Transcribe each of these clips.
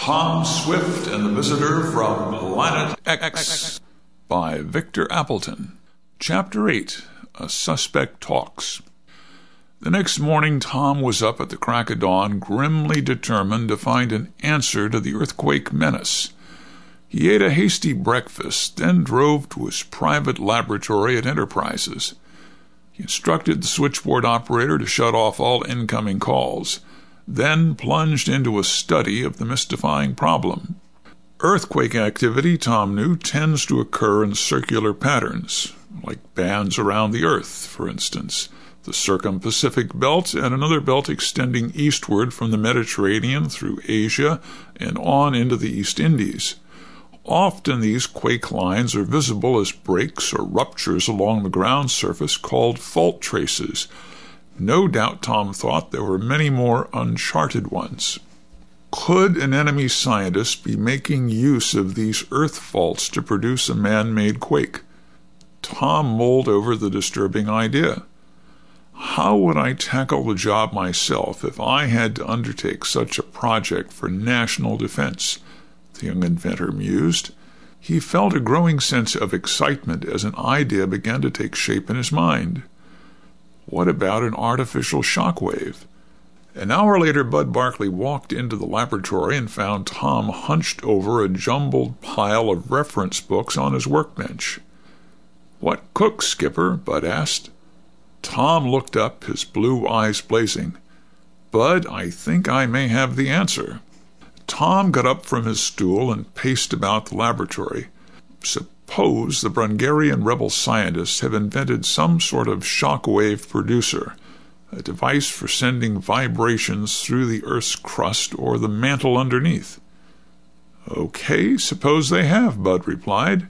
Tom Swift and the Visitor from Planet X by Victor Appleton. Chapter 8. A Suspect Talks. The next morning Tom was up at the crack of dawn, grimly determined to find an answer to the earthquake menace. He ate a hasty breakfast, then drove to his private laboratory at Enterprises. He instructed the switchboard operator to shut off all incoming calls, then plunged into a study of the mystifying problem. Earthquake activity, Tom knew, tends to occur in circular patterns, like bands around the Earth, for instance, the Circum-Pacific Belt and another belt extending eastward from the Mediterranean through Asia and on into the East Indies. Often these quake lines are visible as breaks or ruptures along the ground surface called fault traces. No doubt, Tom thought, there were many more uncharted ones. Could an enemy scientist be making use of these earth faults to produce a man-made quake? Tom mulled over the disturbing idea. How would I tackle the job myself if I had to undertake such a project for national defense? The young inventor mused. He felt a growing sense of excitement as an idea began to take shape in his mind. What about an artificial shock wave? An hour later, Bud Barkley walked into the laboratory and found Tom hunched over a jumbled pile of reference books on his workbench. "What cook, Skipper?" Bud asked. Tom looked up, his blue eyes blazing. "Bud, I think I may have the answer." Tom got up from his stool and paced about the laboratory. Suppose the Brungarian rebel scientists have invented some sort of shock-wave producer, a device for sending vibrations through the Earth's crust or the mantle underneath. "Okay, suppose they have," Bud replied.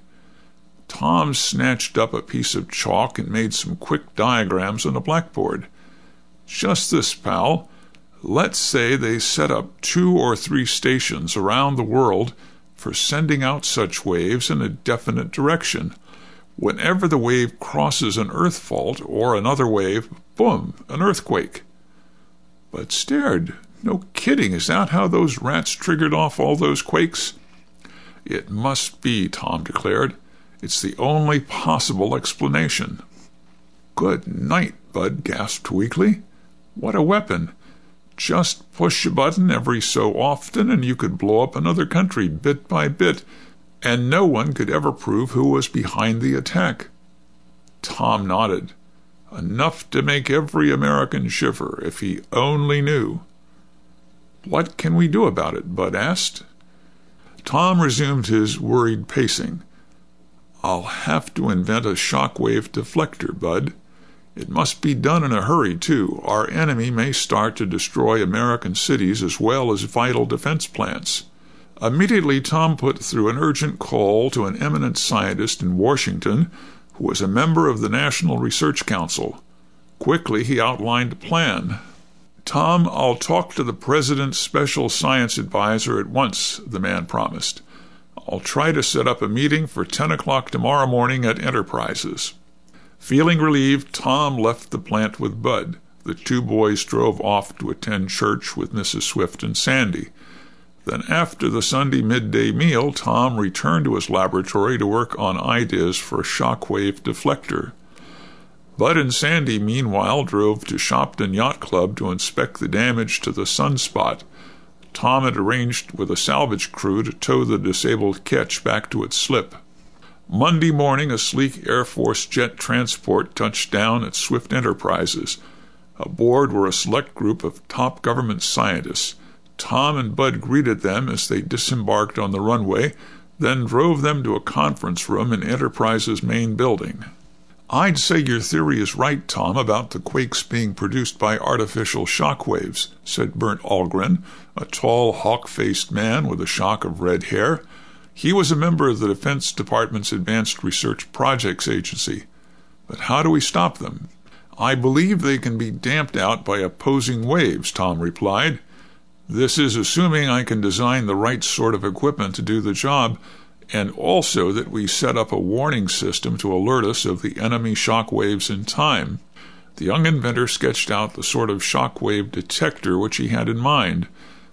Tom snatched up a piece of chalk and made some quick diagrams on a blackboard. "Just this, pal. Let's say they set up 2 or 3 stations around the world for sending out such waves in a definite direction. Whenever the wave crosses an earth fault or another wave, boom, an earthquake." Bud stared. "No kidding, is that how those rats triggered off all those quakes?" "It must be," Tom declared. "It's the only possible explanation." "Good night," Bud gasped weakly. "What a weapon! Just push a button every so often and you could blow up another country bit by bit, and no one could ever prove who was behind the attack." Tom nodded. "Enough to make every American shiver, if he only knew." "What can we do about it?" Bud asked. Tom resumed his worried pacing. "I'll have to invent a shockwave deflector, Bud. It must be done in a hurry, too. Our enemy may start to destroy American cities as well as vital defense plants." Immediately, Tom put through an urgent call to an eminent scientist in Washington who was a member of the National Research Council. Quickly, he outlined a plan. "Tom, I'll talk to the President's Special Science Advisor at once," the man promised. "I'll try to set up a meeting for 10 o'clock tomorrow morning at Enterprises." Feeling relieved, Tom left the plant with Bud. The 2 boys drove off to attend church with Mrs. Swift and Sandy. Then after the Sunday midday meal, Tom returned to his laboratory to work on ideas for a shockwave deflector. Bud and Sandy, meanwhile, drove to Shopton Yacht Club to inspect the damage to the Sunspot. Tom had arranged with a salvage crew to tow the disabled ketch back to its slip. Monday morning, a sleek Air Force jet transport touched down at Swift Enterprises. Aboard were a select group of top government scientists. Tom and Bud greeted them as they disembarked on the runway, then drove them to a conference room in Enterprises' main building. "I'd say your theory is right, Tom, about the quakes being produced by artificial shock waves," said Bernd Ahlgren, a tall, hawk-faced man with a shock of red hair. He was a member of the Defense Department's Advanced Research Projects Agency. "But how do we stop them?" "I believe they can be damped out by opposing waves," Tom replied. "This is assuming I can design the right sort of equipment to do the job, and also that we set up a warning system to alert us of the enemy shock waves in time." The young inventor sketched out the sort of shock wave detector which he had in mind.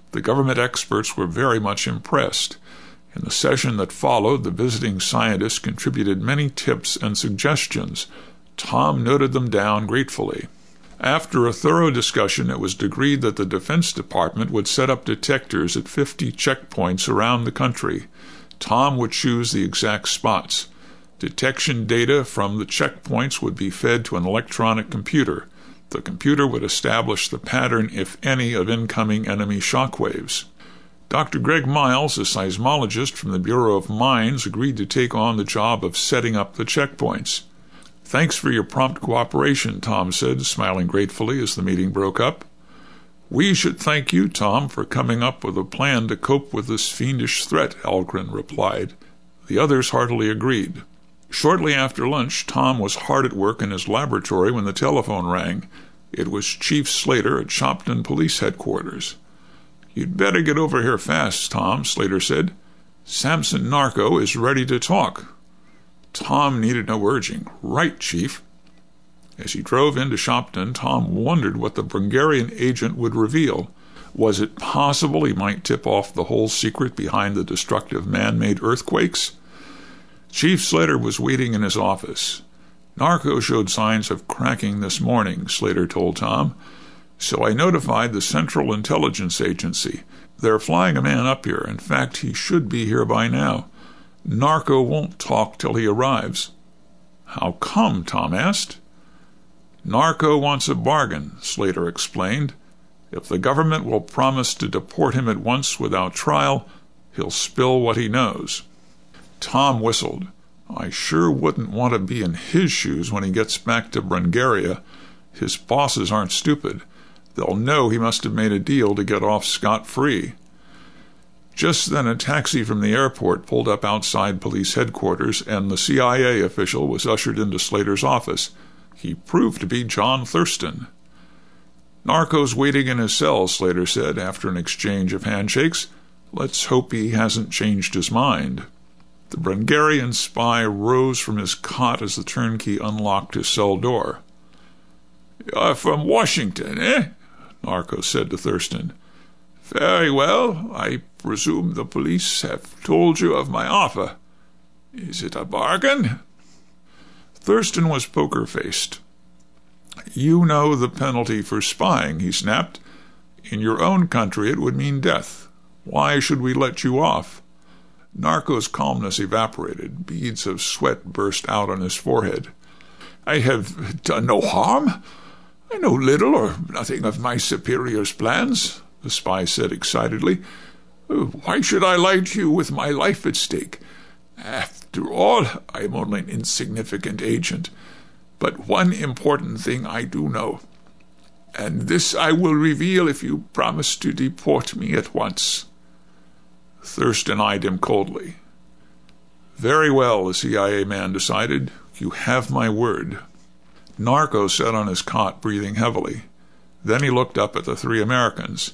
The government experts were very much impressed. In the session that followed, the visiting scientists contributed many tips and suggestions. Tom noted them down gratefully. After a thorough discussion, it was agreed that the Defense Department would set up detectors at 50 checkpoints around the country. Tom would choose the exact spots. Detection data from the checkpoints would be fed to an electronic computer. The computer would establish the pattern, if any, of incoming enemy shock waves. Dr. Greg Miles, a seismologist from the Bureau of Mines, agreed to take on the job of setting up the checkpoints. "Thanks for your prompt cooperation," Tom said, smiling gratefully as the meeting broke up. "We should thank you, Tom, for coming up with a plan to cope with this fiendish threat," Algren replied. The others heartily agreed. Shortly after lunch, Tom was hard at work in his laboratory when the telephone rang. It was Chief Slater at Shopton Police Headquarters. "You'd better get over here fast, Tom," Slater said. "Samson Narco is ready to talk." Tom needed no urging. "Right, Chief." As he drove into Shopton, Tom wondered what the Brungarian agent would reveal. Was it possible he might tip off the whole secret behind the destructive man-made earthquakes? Chief Slater was waiting in his office. "Narco showed signs of cracking this morning," Slater told Tom. "So I notified the Central Intelligence Agency. They're flying a man up here. In fact, he should be here by now. Narco won't talk till he arrives." "How come?" Tom asked. "Narco wants a bargain," Slater explained. "If the government will promise to deport him at once without trial, he'll spill what he knows." Tom whistled. "I sure wouldn't want to be in his shoes when he gets back to Brungaria. His bosses aren't stupid. They'll know he must have made a deal to get off scot-free." Just then a taxi from the airport pulled up outside police headquarters, and the CIA official was ushered into Slater's office. He proved to be John Thurston. "Narco's waiting in his cell," Slater said after an exchange of handshakes. "Let's hope he hasn't changed his mind." The Brungarian spy rose from his cot as the turnkey unlocked his cell door. "You're from Washington, eh?" Narco said to Thurston. "Very well. I presume the police have told you of my offer. Is it a bargain?" Thurston was poker-faced. "You know the penalty for spying," he snapped. "In your own country it would mean death. Why should we let you off?" Narco's calmness evaporated. Beads of sweat burst out on his forehead. "I have done no harm. I know little or nothing of my superior's plans," the spy said excitedly. "Why should I lie to you with my life at stake? After all, I am only an insignificant agent. But one important thing I do know, and this I will reveal if you promise to deport me at once." Thurston eyed him coldly. "Very well," the CIA man decided. "You have my word." Narco sat on his cot, breathing heavily. Then he looked up at the three Americans.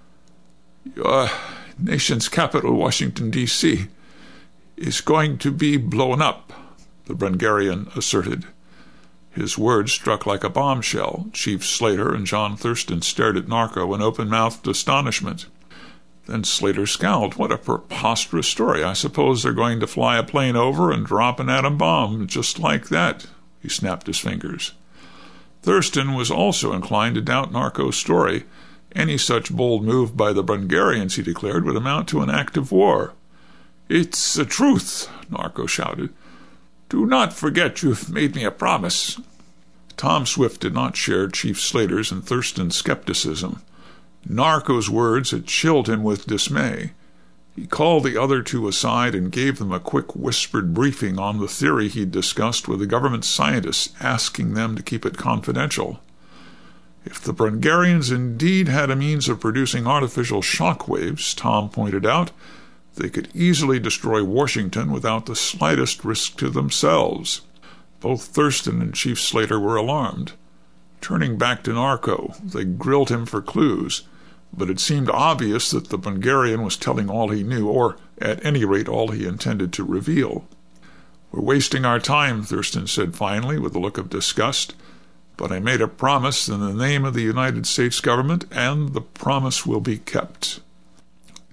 "Your nation's capital, Washington, D.C., is going to be blown up," the Brungarian asserted. His words struck like a bombshell. Chief Slater and John Thurston stared at Narco in open-mouthed astonishment. Then Slater scowled. "What a preposterous story. I suppose they're going to fly a plane over and drop an atom bomb, just like that." He snapped his fingers. Thurston was also inclined to doubt Narco's story. Any such bold move by the Brungarians, he declared, would amount to an act of war. "It's the truth," Narco shouted. "Do not forget you've made me a promise." Tom Swift did not share Chief Slater's and Thurston's skepticism. Narco's words had chilled him with dismay. He called the other two aside and gave them a quick whispered briefing on the theory he'd discussed with the government scientists, asking them to keep it confidential. If the Brungarians indeed had a means of producing artificial shock waves, Tom pointed out, they could easily destroy Washington without the slightest risk to themselves. Both Thurston and Chief Slater were alarmed. Turning back to Narco, they grilled him for clues, but it seemed obvious that the Brungarian was telling all he knew, or at any rate all he intended to reveal. "We're wasting our time," Thurston said finally, with a look of disgust. "But I made a promise in the name of the United States government, and the promise will be kept."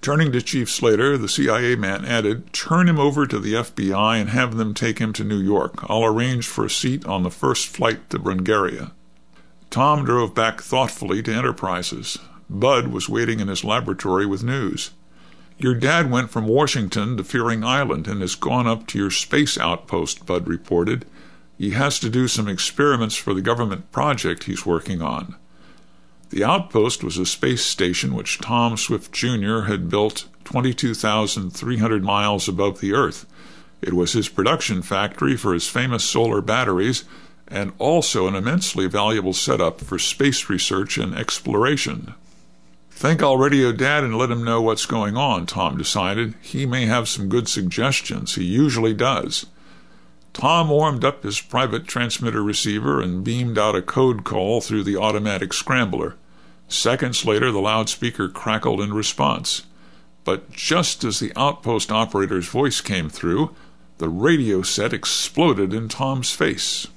Turning to Chief Slater, the CIA man added, "Turn him over to the FBI and have them take him to New York. I'll arrange for a seat on the first flight to Brungaria." Tom drove back thoughtfully to Enterprises. Bud was waiting in his laboratory with news. "Your dad went from Washington to Fearing Island and has gone up to your space outpost," Bud reported. "He has to do some experiments for the government project he's working on." The outpost was a space station which Tom Swift Jr. had built 22,300 miles above the Earth. It was his production factory for his famous solar batteries and also an immensely valuable setup for space research and exploration. "Think I'll radio Dad and let him know what's going on," Tom decided. "He may have some good suggestions. He usually does." Tom warmed up his private transmitter receiver and beamed out a code call through the automatic scrambler. Seconds later, the loudspeaker crackled in response. But just as the outpost operator's voice came through, the radio set exploded in Tom's face.